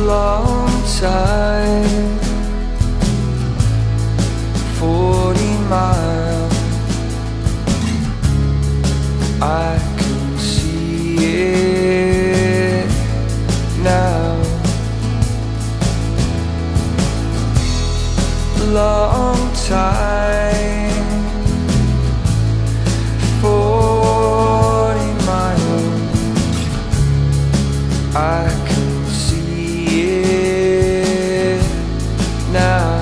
long time. 40 miles, I can see it now. Long time, 40 miles, I can see it now.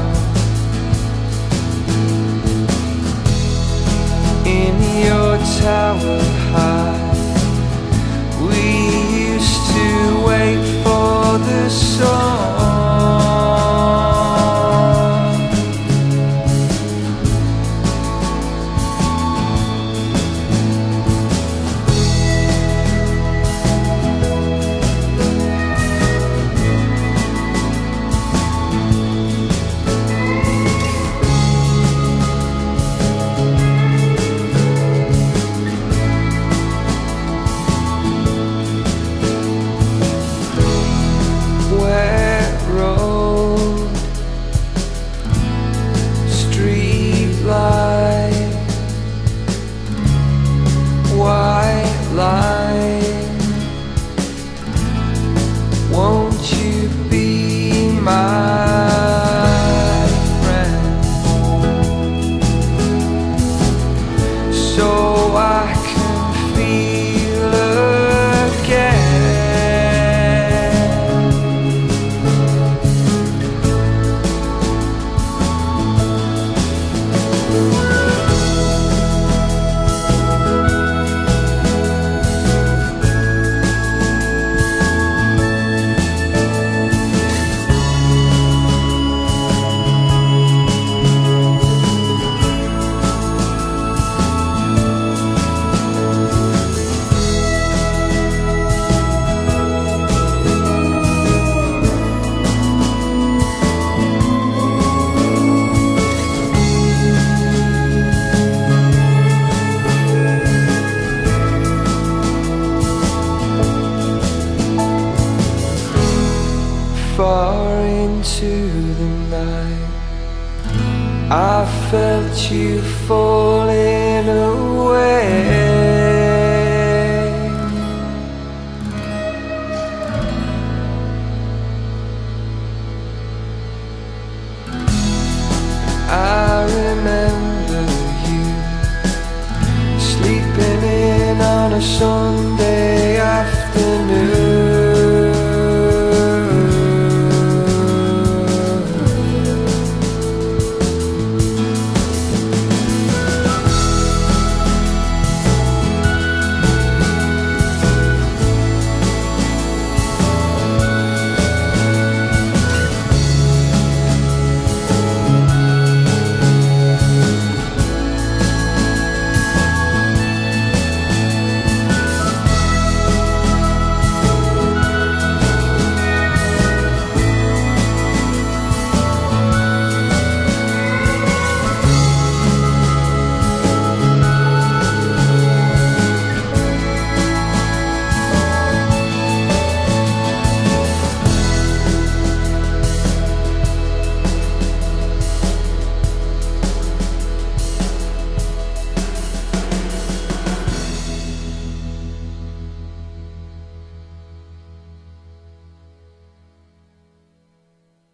In your tower high, we used to wait for the song. Won't you be my friend, so I can feel again? Far into the night, I felt you falling away. I remember you sleeping in on a Sunday